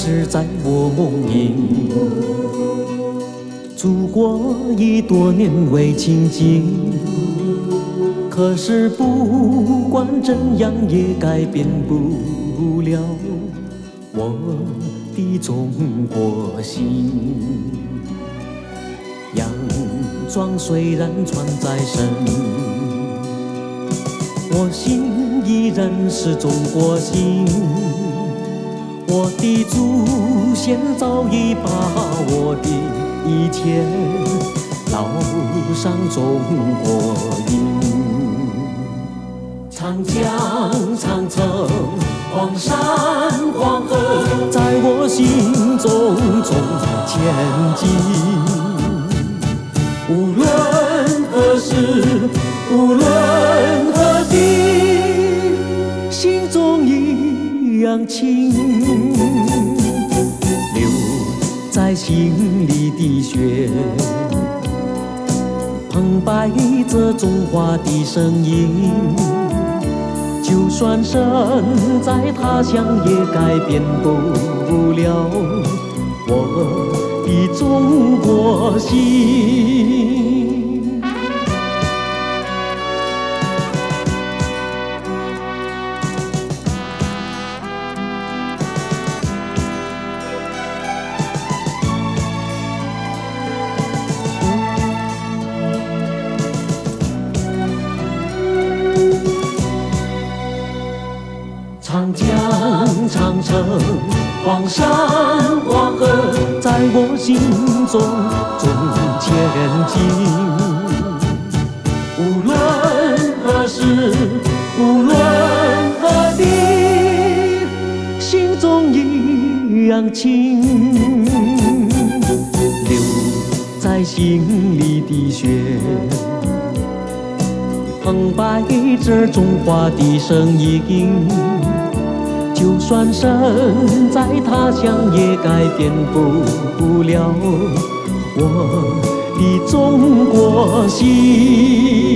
实在我梦萦。祖国已多年未亲近，可是不管怎样也改变不了我的中国心。洋装虽然穿在身，我心依然是中国心。我的祖先早已把我的一切烙上中国印。长江长城黄山黄河在我心中前进。无论何时无论何地，心中一样情。留在心里的血，澎湃着中华的声音。就算身在他乡，也改变不了我的中国心。长江长城黄山黄河在我心中前进。无论何时无论何地，心中一样情。留在心里的血，澎湃着中华的声音。就算身在他乡，也改变不了我的中国心。